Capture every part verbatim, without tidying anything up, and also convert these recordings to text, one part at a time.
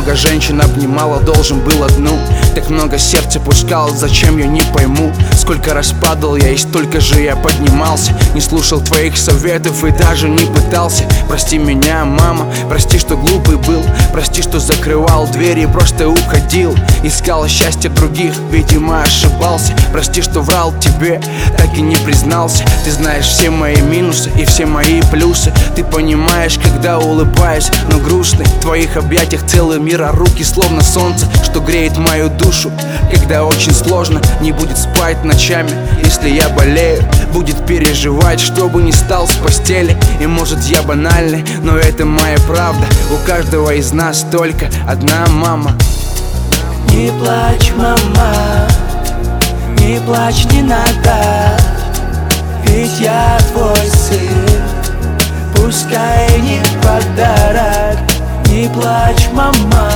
много женщин обнимала, должен был одну. Так много сердца пускал, зачем я не пойму. Сколько раз падал я и столько же я поднимался. Не слушал твоих советов и даже не пытался. Прости меня, мама, прости, что глупый был. Прости, что закрывал двери и просто уходил. Искал счастье других, видимо ошибался. Прости, что врал тебе, так и не признался. Ты знаешь все мои минусы и все мои плюсы. Ты понимаешь, когда улыбаюсь, но грустный. В твоих объятиях целый мир, а руки словно солнце, что греет мою душу, когда очень сложно. Не будет спать ночами, если я болею. Будет переживать, чтобы не встал с постели. И может я банальный, но это моя правда. У каждого из нас только одна мама. Не плачь, мама, не плачь, не надо, ведь я твой сын, пускай не подарок. Не плачь, мама,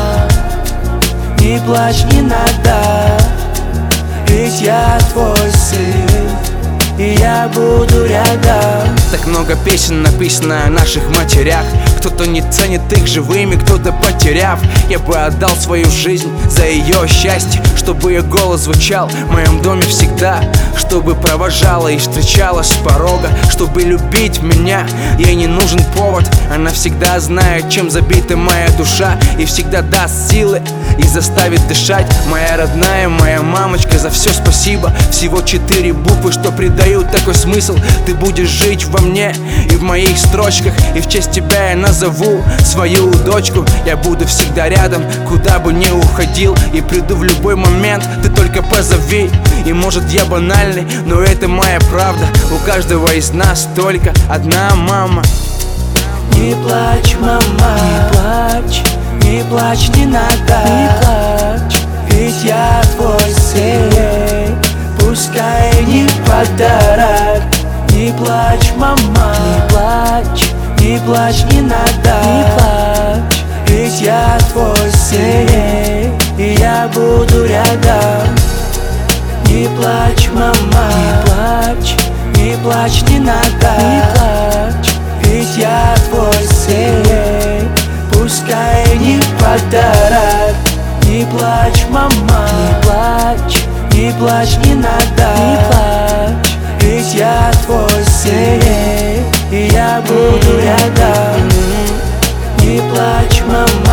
не плачь, не надо, ведь я твой сын, и я буду рядом. Так много песен написано о наших матерях. Кто-то не ценит их живыми, кто-то потеряв. Я бы отдал свою жизнь за ее счастье, чтобы ее голос звучал в моем доме всегда, чтобы провожала и встречала с порога, чтобы любить меня. Ей не нужен повод, она всегда знает, чем забита моя душа, и всегда даст силы и заставит дышать. Моя родная, моя мамочка, за все спасибо. Всего четыре буквы, что придают такой смысл. Ты будешь жить во мне и в моих строчках, и в честь тебя я назову свою дочку. Я буду всегда рядом, куда бы ни уходил, и приду в любой момент, ты только позови. И может я банальный, но это моя правда. У каждого из нас только одна мама. Не плачь, мама, не плачь, не плачь, не надо, не плачь, ведь я твой сын, пускай не подарок. Не плачь, мама, не плачь, не плачь, не надо, не плачь, ведь я твой сын, и я буду рядом. Не плачь, мама, не плачь, не плачь, не надо, не плачь, ведь я твой сын, пускай не подарок. Не плачь, мама, не плачь, не плачь, не надо, не плачь, ведь я твой сын, и я буду рядом. Не плачь, мама,